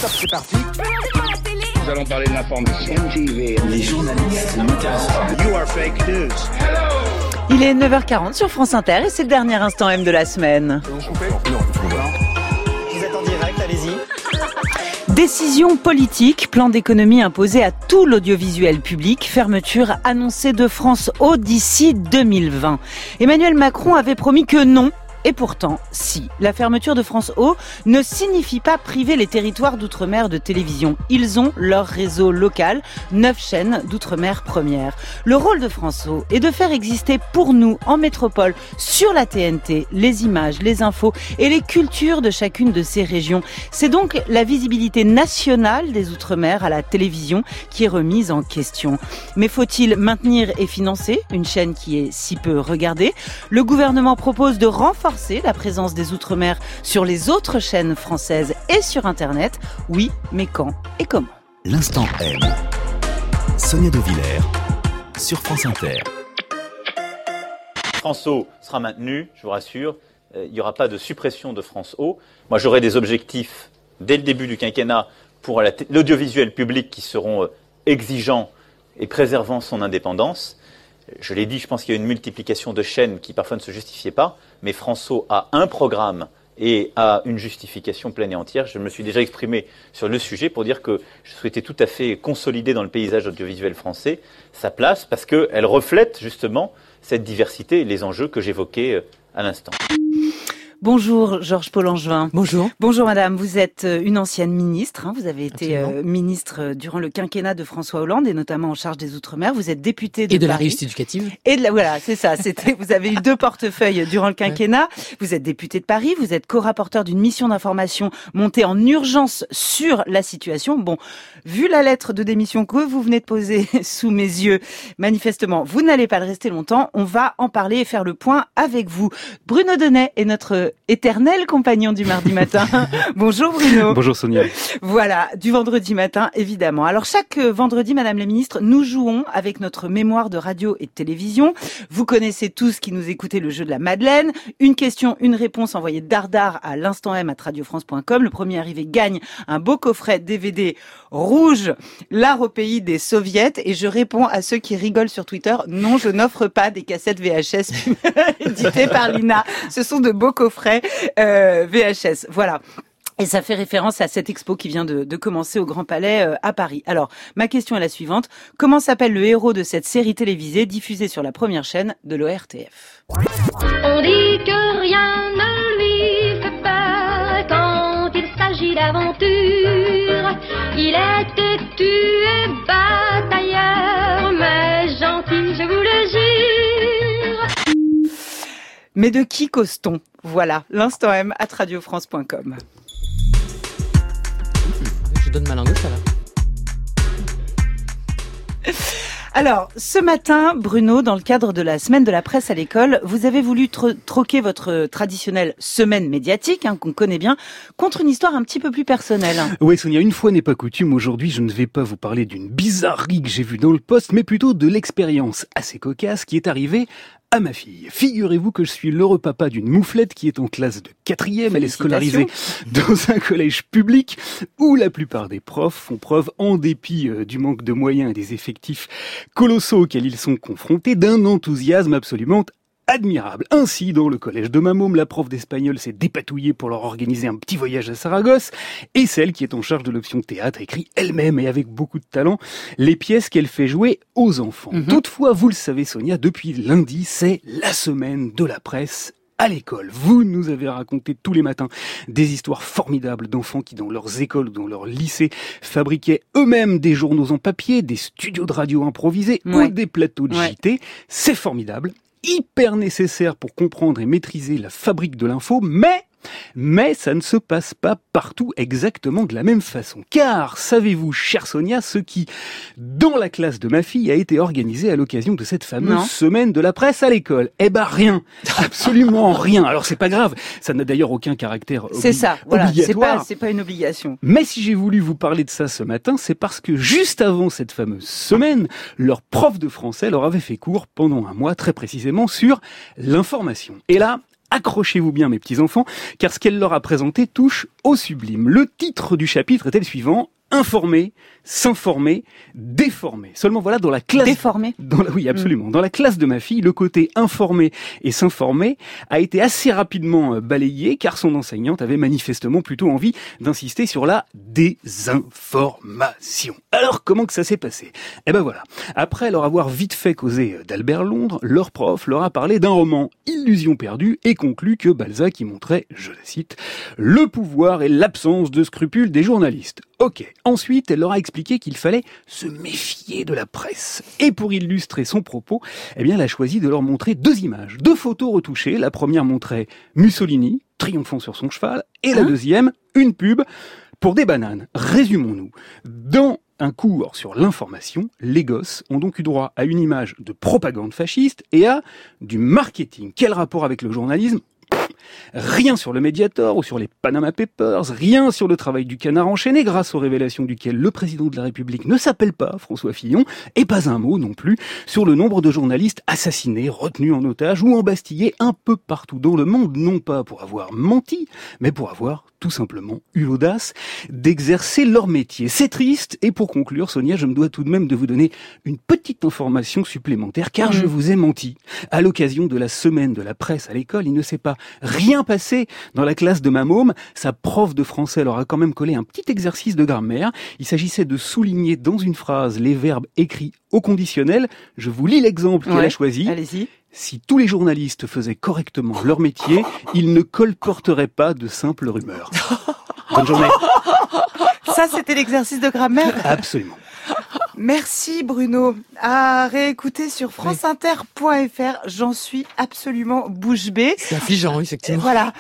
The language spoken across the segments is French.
stop, c'est parti. Nous allons parler de l'information. MTV, les journalistes ne m'intéressent pas. You are fake news. Il est 9h40 sur France Inter et c'est le dernier instant M de la semaine. Vous coupez ? Non, vous êtes en direct, allez-y. Décision politique, plan d'économie imposé à tout l'audiovisuel public, fermeture annoncée de France O d'ici 2020. Emmanuel Macron avait promis que non. Et pourtant, si, la fermeture de France O ne signifie pas priver les territoires d'outre-mer de télévision. Ils ont leur réseau local, 9 chaînes d'outre-mer première. Le rôle de France O est de faire exister pour nous, en métropole, sur la TNT, les images, les infos et les cultures de chacune de ces régions. C'est donc la visibilité nationale des outre-mer à la télévision qui est remise en question. Mais faut-il maintenir et financer une chaîne qui est si peu regardée ? Le gouvernement propose de renforcer la présence des Outre-mer sur les autres chaînes françaises et sur Internet. Oui, mais quand et comment ? L'instant M. Sonia De Villers sur France Inter. France O sera maintenue, je vous rassure. Il n'y aura pas de suppression de France O. Moi, j'aurai des objectifs dès le début du quinquennat pour l'audiovisuel public qui seront exigeants et préservant son indépendance. Je l'ai dit, je pense qu'il y a une multiplication de chaînes qui parfois ne se justifiait pas, mais France O a un programme et a une justification pleine et entière. Je me suis déjà exprimé sur le sujet pour dire que je souhaitais tout à fait consolider dans le paysage audiovisuel français sa place parce qu'elle reflète justement cette diversité et les enjeux que j'évoquais à l'instant. Bonjour Georges Paul-Angevin. Bonjour. Bonjour madame, vous êtes une ancienne ministre, vous avez été Absolument. ministre durant le quinquennat de François Hollande et notamment en charge des Outre-mer. Vous êtes députée de Et de la Paris. réussite éducative. Et de la, voilà, c'est ça. Vous avez eu 2 portefeuilles durant le quinquennat. Vous êtes député de Paris. Vous êtes co-rapporteur d'une mission d'information montée en urgence sur la situation. Bon, vu la lettre de démission que vous venez de poser sous mes yeux, manifestement, vous n'allez pas le rester longtemps. On va en parler et faire le point avec vous. Bruno Denay est notre éternel compagnon du mardi matin. Bonjour Bruno. Bonjour Sonia. Voilà, du vendredi matin, évidemment. Alors chaque vendredi, Madame la Ministre, nous jouons avec notre mémoire de radio et de télévision. Vous connaissez tous qui nous écoutez le jeu de la Madeleine. Une question, une réponse envoyée dardard à l'instant m@radiofrance.com. Le premier arrivé gagne un beau coffret DVD rouge, l'art au pays des soviets. Et je réponds à ceux qui rigolent sur Twitter, non, je n'offre pas des cassettes VHS éditées par l'INA. Ce sont de beaux coffrets VHS. Voilà. Et ça fait référence à cette expo qui vient de commencer au Grand Palais à Paris. Alors, ma question est la suivante. Comment s'appelle le héros de cette série télévisée diffusée sur la première chaîne de l'ORTF ? On dit que rien ne lui fait peur quand il s'agit d'aventure. Il est têtu et batailleur, mais gentil, je vous le jure. Mais de qui cause-t-on ? Voilà, l'instant M @radiofrance.com. Je donne ma langue au chat, là. Alors, ce matin, Bruno, dans le cadre de la semaine de la presse à l'école, vous avez voulu troquer votre traditionnelle semaine médiatique, qu'on connaît bien, contre une histoire un petit peu plus personnelle. Oui Sonia, une fois n'est pas coutume, aujourd'hui je ne vais pas vous parler d'une bizarrerie que j'ai vue dans le poste, mais plutôt de l'expérience assez cocasse qui est arrivée à ma fille. Figurez-vous que je suis l'heureux papa d'une mouflette qui est en classe de 4e. Elle est scolarisée dans un collège public où la plupart des profs font preuve, en dépit du manque de moyens et des effectifs colossaux auxquels ils sont confrontés, d'un enthousiasme absolument admirable. Ainsi, dans le collège de ma môme, la prof d'espagnol s'est dépatouillée pour leur organiser un petit voyage à Saragosse, et celle qui est en charge de l'option théâtre écrit elle-même et avec beaucoup de talent les pièces qu'elle fait jouer aux enfants. Toutefois, vous le savez Sonia, depuis lundi, c'est la semaine de la presse à l'école. Vous nous avez raconté tous les matins des histoires formidables d'enfants qui, dans leurs écoles ou dans leurs lycées, fabriquaient eux-mêmes des journaux en papier, des studios de radio improvisés ou des plateaux de JT. C'est formidable, hyper nécessaire pour comprendre et maîtriser la fabrique de l'info, mais ça ne se passe pas partout exactement de la même façon. Car, savez-vous, chère Sonia, ce qui, dans la classe de ma fille, a été organisé à l'occasion de cette fameuse semaine de la presse à l'école? Eh ben, rien. Absolument rien. Alors, c'est pas grave. Ça n'a d'ailleurs aucun caractère obligatoire. C'est pas une obligation. Mais si j'ai voulu vous parler de ça ce matin, c'est parce que juste avant cette fameuse semaine, leur prof de français leur avait fait cours pendant un mois, très précisément, sur l'information. Et là, accrochez-vous bien mes petits-enfants, car ce qu'elle leur a présenté touche au sublime. Le titre du chapitre était le suivant: informer, s'informer, déformer. Seulement voilà, dans la classe... Déformer. Oui, absolument. Dans la classe de ma fille, le côté informer et s'informer a été assez rapidement balayé, car son enseignante avait manifestement plutôt envie d'insister sur la désinformation. Alors, comment que ça s'est passé? Eh ben voilà. Après leur avoir vite fait causer d'Albert Londres, leur prof leur a parlé d'un roman, Illusion perdue, et conclut que Balzac y montrait, je la cite, le pouvoir et l'absence de scrupules des journalistes. Ok. Ensuite, elle leur a expliqué qu'il fallait se méfier de la presse. Et pour illustrer son propos, eh bien, elle a choisi de leur montrer 2 images, 2 photos retouchées. La première montrait Mussolini, triomphant sur son cheval, et la deuxième, une pub pour des bananes. Résumons-nous. Dans un cours sur l'information, les gosses ont donc eu droit à une image de propagande fasciste et à du marketing. Quel rapport avec le journalisme ? Rien sur le Mediator ou sur les Panama Papers, rien sur le travail du canard enchaîné, grâce aux révélations duquel le président de la République ne s'appelle pas François Fillon, et pas un mot non plus sur le nombre de journalistes assassinés, retenus en otage ou embastillés un peu partout dans le monde, non pas pour avoir menti, mais pour avoir tout simplement eu l'audace d'exercer leur métier. C'est triste, et pour conclure, Sonia, je me dois tout de même de vous donner une petite information supplémentaire, car je vous ai menti. À l'occasion de la semaine de la presse à l'école, il ne s'est pas rien passé dans la classe de ma môme. Sa prof de français leur a quand même collé un petit exercice de grammaire. Il s'agissait de souligner dans une phrase les verbes écrits au conditionnel. Je vous lis l'exemple qu'elle a choisi. Allez-y. Si tous les journalistes faisaient correctement leur métier, ils ne colporteraient pas de simples rumeurs. Bonne journée. Ça, c'était l'exercice de grammaire? Absolument. Merci Bruno. À réécouter sur franceinter.fr. J'en suis absolument bouche bée. C'est affligeant, effectivement. Voilà.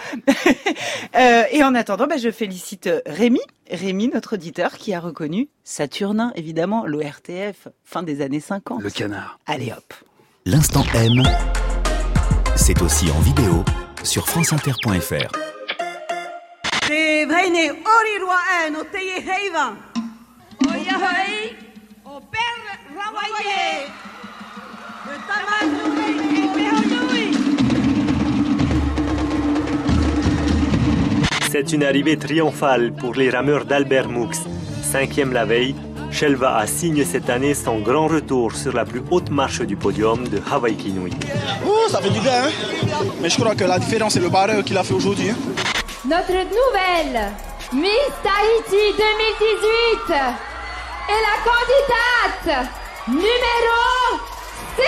Et en attendant, je félicite Rémi, notre auditeur, qui a reconnu Saturnin, évidemment, l'ORTF, fin des années 50. Le canard. Allez hop. L'instant M, c'est aussi en vidéo sur franceinter.fr. C'est une arrivée triomphale pour les rameurs d'Albert Moux. 5e la veille, Shelva a signé cette année son grand retour sur la plus haute marche du podium de Hawaii Kinui. Ça fait du bien, hein. Mais je crois que la différence, c'est le barreur qu'il a fait aujourd'hui. Notre nouvelle Miss Tahiti 2018 est la candidate numéro 6,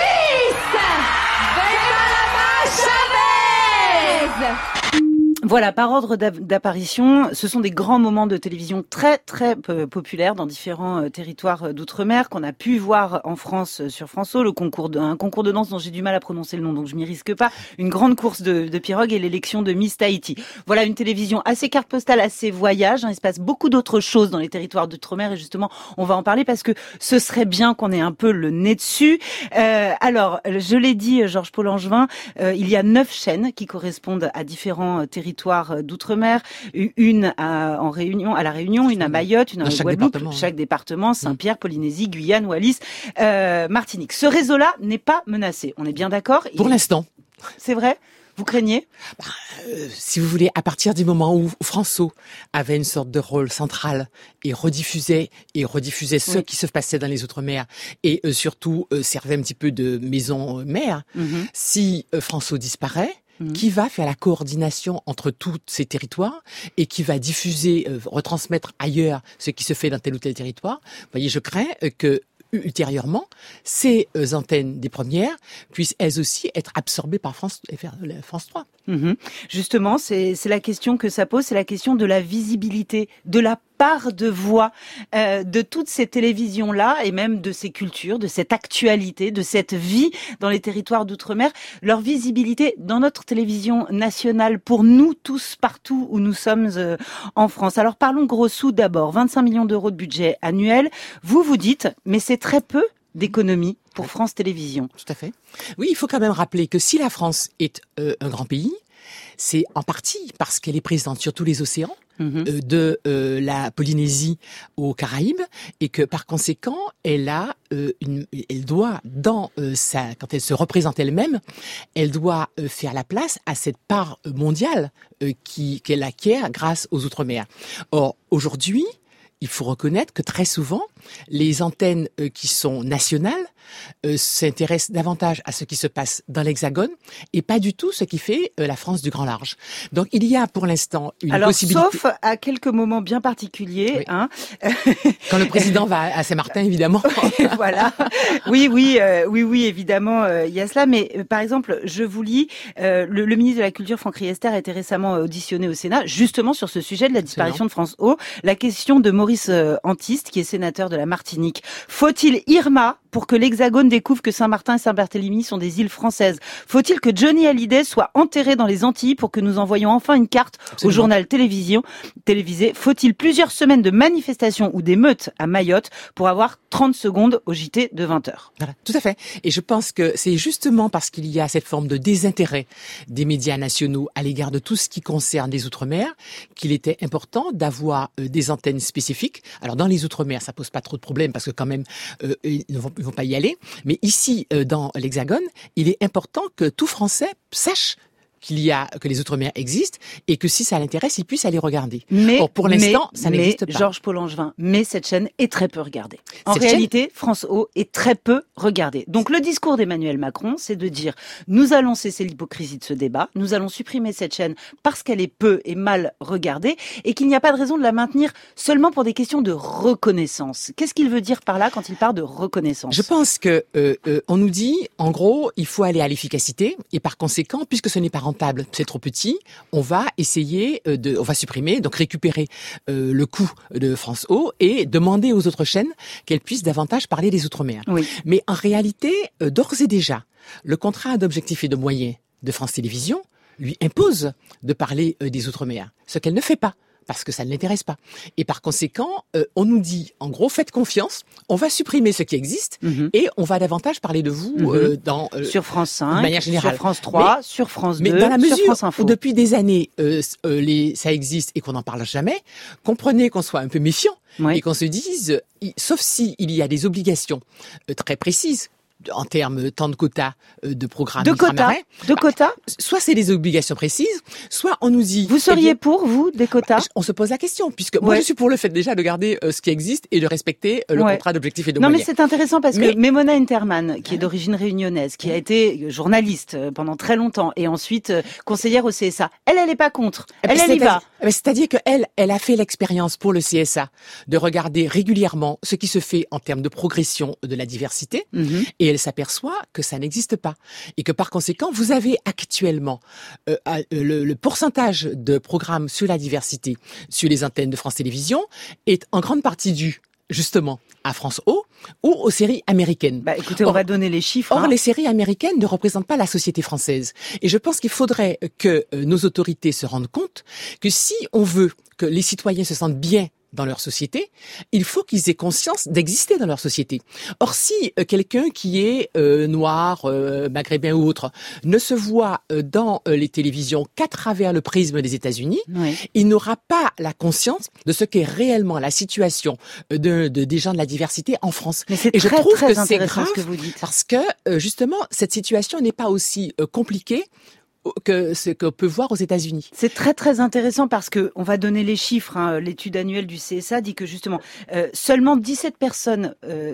Benalama Chavez. Voilà, par ordre d'apparition, ce sont des grands moments de télévision très très populaires dans différents territoires d'outre-mer qu'on a pu voir en France sur France O, un concours de danse dont j'ai du mal à prononcer le nom, donc je m'y risque pas, une grande course de pirogue et l'élection de Miss Tahiti. Voilà une télévision assez carte postale, assez voyage, il se passe beaucoup d'autres choses dans les territoires d'outre-mer et justement on va en parler parce que ce serait bien qu'on ait un peu le nez dessus. Alors, je l'ai dit, Georges Paul Angevin, il y a 9 chaînes qui correspondent à différents territoires d'outre-mer, une à La Réunion, une à Mayotte, une à Guadeloupe, chaque département, Saint-Pierre, Polynésie, Guyane, Wallis, Martinique. Ce réseau-là n'est pas menacé, on est bien d'accord? Pour l'instant. C'est vrai? Vous craignez? Si vous voulez, à partir du moment où François avait une sorte de rôle central et rediffusait ce qui se passait dans les Outre-mer et surtout servait un petit peu de maison mère, si François disparaît, qui va faire la coordination entre tous ces territoires et qui va diffuser, retransmettre ailleurs ce qui se fait dans tel ou tel territoire. Vous voyez, je crains que ultérieurement, ces antennes des premières puissent elles aussi être absorbées par France 3. Justement, c'est la question que ça pose, c'est la question de la visibilité, de la part de voix de toutes ces télévisions-là et même de ces cultures, de cette actualité, de cette vie dans les territoires d'outre-mer, leur visibilité dans notre télévision nationale pour nous tous partout où nous sommes en France. Alors parlons gros sous d'abord, 25 millions d'euros de budget annuel. Vous dites, mais c'est très peu d'économies pour France Télévisions. Tout à fait. Oui, il faut quand même rappeler que si la France est un grand pays, c'est en partie parce qu'elle est présente sur tous les océans, de la Polynésie aux Caraïbes, et que par conséquent, elle doit quand elle se représente elle-même, elle doit faire la place à cette part mondiale qu'elle acquiert grâce aux Outre-mer. Or, aujourd'hui, il faut reconnaître que très souvent, les antennes qui sont nationales s'intéressent davantage à ce qui se passe dans l'Hexagone et pas du tout ce qui fait la France du grand large. Donc il y a pour l'instant une possibilité. Sauf à quelques moments bien particuliers. Oui. Hein. Quand le président va à Saint-Martin, évidemment. Voilà. Oui, évidemment, il y a cela. Mais par exemple, je vous lis, le ministre de la Culture, Franck Riester, a été récemment auditionné au Sénat, justement sur ce sujet de la disparition de France O. La question de Maurice Antiste, qui est sénateur de la Martinique. Faut-il Irma pour que l'Hexagone découvre que Saint-Martin et Saint-Barthélemy sont des îles françaises? Faut-il que Johnny Hallyday soit enterré dans les Antilles pour que nous envoyions enfin une carte au journal télévisé? Faut-il plusieurs semaines de manifestations ou d'émeutes à Mayotte pour avoir 30 secondes au JT de 20h? Voilà, tout à fait. Et je pense que c'est justement parce qu'il y a cette forme de désintérêt des médias nationaux à l'égard de tout ce qui concerne les Outre-mer qu'il était important d'avoir des antennes spécifiques. Alors dans les Outre-mer, ça pose pas trop de problèmes parce que quand même ils ne vont pas y aller. Mais ici, dans l'Hexagone, il est important que tout Français sache que les Outre-mer existent et que si ça l'intéresse, il puisse aller regarder. Or, pour l'instant, ça n'existe pas. Georges Paul-Langevin, mais cette chaîne est très peu regardée. En réalité, France O est très peu regardée. Donc le discours d'Emmanuel Macron, c'est de dire nous allons cesser l'hypocrisie de ce débat, nous allons supprimer cette chaîne parce qu'elle est peu et mal regardée et qu'il n'y a pas de raison de la maintenir seulement pour des questions de reconnaissance. Qu'est-ce qu'il veut dire par là quand il parle de reconnaissance? Je pense que on nous dit, en gros, il faut aller à l'efficacité et par conséquent, puisque ce n'est pas rentable, c'est trop petit, on va essayer on va supprimer, donc récupérer le coût de France O et demander aux autres chaînes qu'elles puissent davantage parler des Outre-mer. Oui. Mais en réalité, d'ores et déjà, le contrat d'objectifs et de moyens de France Télévisions lui impose de parler des Outre-mer, ce qu'elle ne fait pas. Parce que ça ne l'intéresse pas. Et par conséquent, on nous dit, en gros, faites confiance, on va supprimer ce qui existe et on va davantage parler de vous sur France 5, de manière générale. Sur France 3, sur France 2, mais dans la mesure sur France Info. Où depuis des années, ça existe et qu'on n'en parle jamais, comprenez qu'on soit un peu méfiant et qu'on se dise, sauf si il y a des obligations très précises, en termes temps de quota de programmes ultramarins. De quotas soit c'est des obligations précises, soit on nous dit... Vous seriez pour, vous, des quotas? On se pose la question, puisque moi je suis pour le fait déjà de garder ce qui existe et de respecter le contrat d'objectifs et de moyens. Non mais c'est intéressant parce que Memona Interman, qui est d'origine réunionnaise, qui a été journaliste pendant très longtemps et ensuite conseillère au CSA, elle est pas contre. Elle y va. C'est-à-dire qu'elle a fait l'expérience pour le CSA de regarder régulièrement ce qui se fait en termes de progression de la diversité et elle s'aperçoit que ça n'existe pas. Et que par conséquent, vous avez actuellement le pourcentage de programmes sur la diversité sur les antennes de France Télévisions est en grande partie dû justement à France O ou aux séries américaines. Écoutez, on va donner les chiffres. Or, les séries américaines ne représentent pas la société française. Et je pense qu'il faudrait que nos autorités se rendent compte que si on veut que les citoyens se sentent bien dans leur société, il faut qu'ils aient conscience d'exister dans leur société. Or, si quelqu'un qui est noir, maghrébin ou autre, ne se voit dans les télévisions qu'à travers le prisme des États-Unis, il n'aura pas la conscience de ce qu'est réellement la situation des gens de la diversité en France. Mais c'est je trouve très que c'est grave ce que vous dites. Parce que justement, cette situation n'est pas aussi compliquée que ce qu'on peut voir aux États-Unis. C'est très très intéressant parce que on va donner les chiffres. L'étude annuelle du CSA dit que justement seulement 17%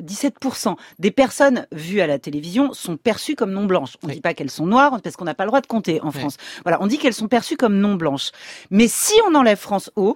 des personnes vues à la télévision sont perçues comme non blanches. On ne dit pas qu'elles sont noires parce qu'on n'a pas le droit de compter en France. Voilà, on dit qu'elles sont perçues comme non blanches. Mais si on enlève France O,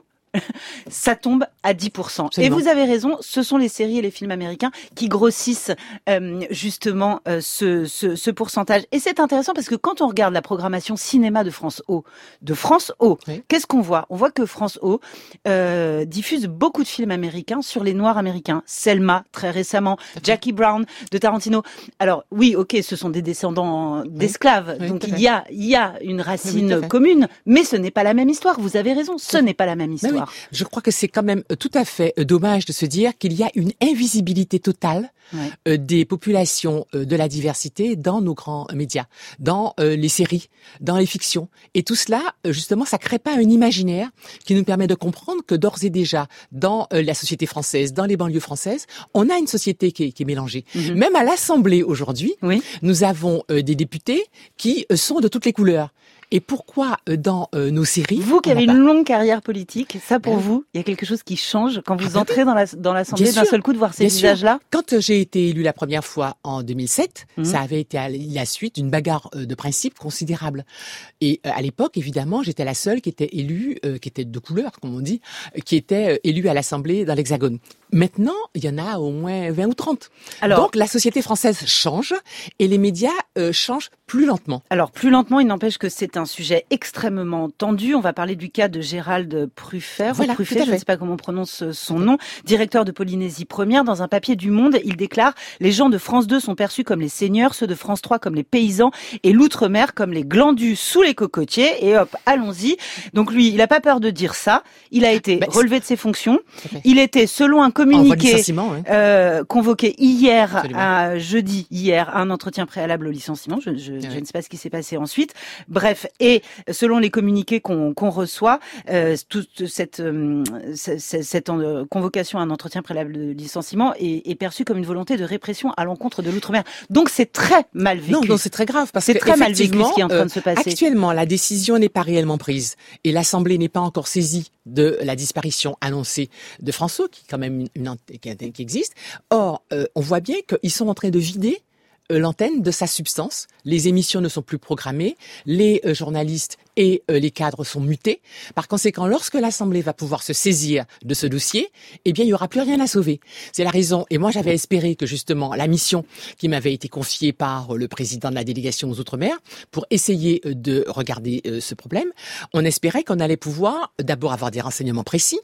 ça tombe à 10%. Absolument. Et vous avez raison, ce sont les séries et les films américains qui grossissent justement ce pourcentage. Et c'est intéressant parce que quand on regarde la programmation cinéma de France O, qu'est-ce qu'on voit? On voit que France O diffuse beaucoup de films américains sur les Noirs américains. Selma, très récemment, Jackie Brown de Tarantino. Alors oui, ok, ce sont des descendants d'esclaves, donc il y a une racine commune, mais ce n'est pas la même histoire. Vous avez raison, ce n'est pas la même histoire. D'accord. Je crois que c'est quand même tout à fait dommage de se dire qu'il y a une invisibilité totale des populations de la diversité dans nos grands médias, dans les séries, dans les fictions. Et tout cela, justement, ça crée pas un imaginaire qui nous permet de comprendre que d'ores et déjà, dans la société française, dans les banlieues françaises, on a une société qui est mélangée. Même à l'Assemblée aujourd'hui, nous avons des députés qui sont de toutes les couleurs. Et pourquoi dans nos séries... Vous qui avez une longue carrière politique, ça pour vous, il y a quelque chose qui change quand vous entrez dans l'Assemblée d'un seul coup de voir ces visages-là? Quand j'ai été élue la première fois en 2007, ça avait été à la suite d'une bagarre de principe considérable. Et à l'époque, évidemment, j'étais la seule qui était élue, qui était de couleur, comme on dit, qui était élue à l'Assemblée dans l'Hexagone. Maintenant, il y en a au moins 20 ou 30. Alors, donc la société française change et les médias changent plus lentement. Alors plus lentement, il n'empêche que c'est un sujet extrêmement tendu. On va parler du cas de Gérald Pruffert, Pruffet, je ne sais pas comment on prononce son nom, directeur de Polynésie Première. Dans un papier du Monde, il déclare « Les gens de France 2 sont perçus comme les seigneurs, ceux de France 3 comme les paysans et l'outre-mer comme les glandus sous les cocotiers. » Et hop, allons-y. Donc lui, il n'a pas peur de dire ça. Il a été relevé de ses fonctions. Il était, selon un communiqué convoqué hier, jeudi, à un entretien préalable au licenciement. Je ne sais pas ce qui s'est passé ensuite. Bref, et selon les communiqués qu'on reçoit, toute cette convocation à un entretien préalable de licenciement est perçue comme une volonté de répression à l'encontre de l'outre-mer. Donc c'est très mal vécu. Non, c'est très grave parce que c'est très mal vécu ce qui est en train de se passer. Actuellement, la décision n'est pas réellement prise et l'Assemblée n'est pas encore saisie de la disparition annoncée de François, qui est quand même qui existe. Or, on voit bien qu'ils sont en train de vider l'antenne de sa substance. Les émissions ne sont plus programmées, les journalistes et les cadres sont mutés. Par conséquent, lorsque l'Assemblée va pouvoir se saisir de ce dossier, eh bien, il y aura plus rien à sauver. C'est la raison. Et moi, j'avais espéré que justement, la mission qui m'avait été confiée par le président de la délégation aux Outre-mer pour essayer de regarder ce problème, on espérait qu'on allait pouvoir d'abord avoir des renseignements précis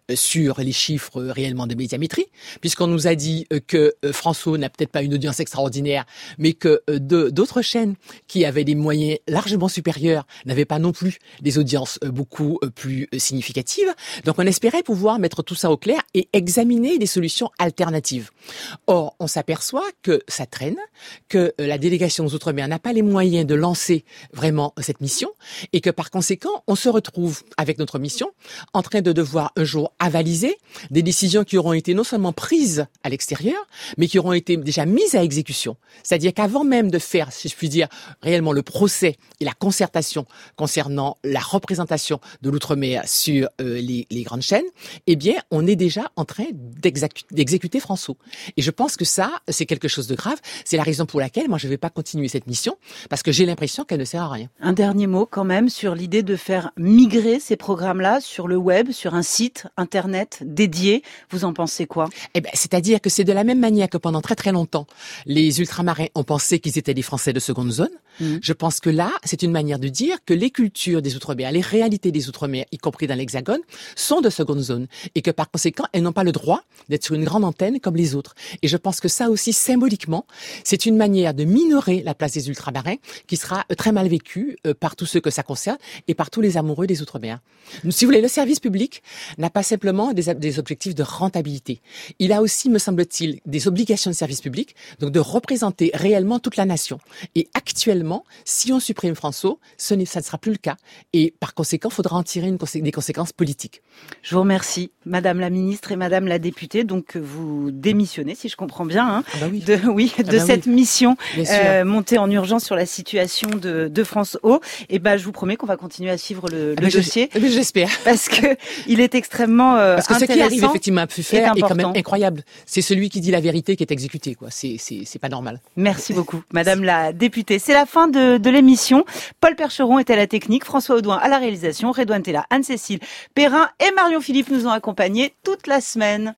sur les chiffres réellement de médiamétrie, puisqu'on nous a dit que François n'a peut-être pas une audience extraordinaire, mais que d'autres chaînes qui avaient des moyens largement supérieurs n'avaient pas non plus des audiences beaucoup plus significatives. Donc on espérait pouvoir mettre tout ça au clair et examiner des solutions alternatives. Or, on s'aperçoit que ça traîne, que la délégation aux Outre-mer n'a pas les moyens de lancer vraiment cette mission et que par conséquent, on se retrouve avec notre mission en train de devoir un jour avaliser des décisions qui auront été non seulement prises à l'extérieur, mais qui auront été déjà mises à exécution. C'est-à-dire qu'avant même de faire, si je puis dire, réellement le procès et la concertation concernant la représentation de l'outre-mer sur les grandes chaînes, eh bien, on est déjà en train d'exécuter François. Et je pense que ça, c'est quelque chose de grave. C'est la raison pour laquelle moi, je ne vais pas continuer cette mission, parce que j'ai l'impression qu'elle ne sert à rien. Un dernier mot quand même sur l'idée de faire migrer ces programmes-là sur le web, sur un site internet dédié. Vous en pensez quoi? Eh ben, c'est-à-dire que c'est de la même manière que pendant très très longtemps, les ultramarins ont pensé qu'ils étaient des Français de seconde zone. Je pense que là, c'est une manière de dire que les cultures des Outre-mer, les réalités des Outre-mer, y compris dans l'Hexagone, sont de seconde zone et que par conséquent, elles n'ont pas le droit d'être sur une grande antenne comme les autres. Et je pense que ça aussi, symboliquement, c'est une manière de minorer la place des ultramarins qui sera très mal vécue par tous ceux que ça concerne et par tous les amoureux des Outre-mer. Si vous voulez, le service public n'a pas simplement des objectifs de rentabilité. Il a aussi, me semble-t-il, des obligations de service public, donc de représenter réellement toute la nation. Et actuellement, si on supprime François, ça ne sera plus le cas. Et par conséquent, il faudra en tirer des conséquences politiques. Je vous remercie, Madame la Ministre et Madame la Députée. Donc, vous démissionnez, si je comprends bien, de cette mission montée en urgence sur la situation de France O. Et je vous promets qu'on va continuer à suivre le dossier. J'espère. Parce que il est extrêmement parce que ce qui arrive effectivement à Pruffet est quand même incroyable. C'est celui qui dit la vérité qui est exécuté, quoi. C'est pas normal. Merci beaucoup, Madame la Députée. C'est la fin de l'émission. Paul Percheron était à la technique, François Audouin à la réalisation, Redouane Tella, Anne-Cécile Perrin et Marion Philippe nous ont accompagnés toute la semaine.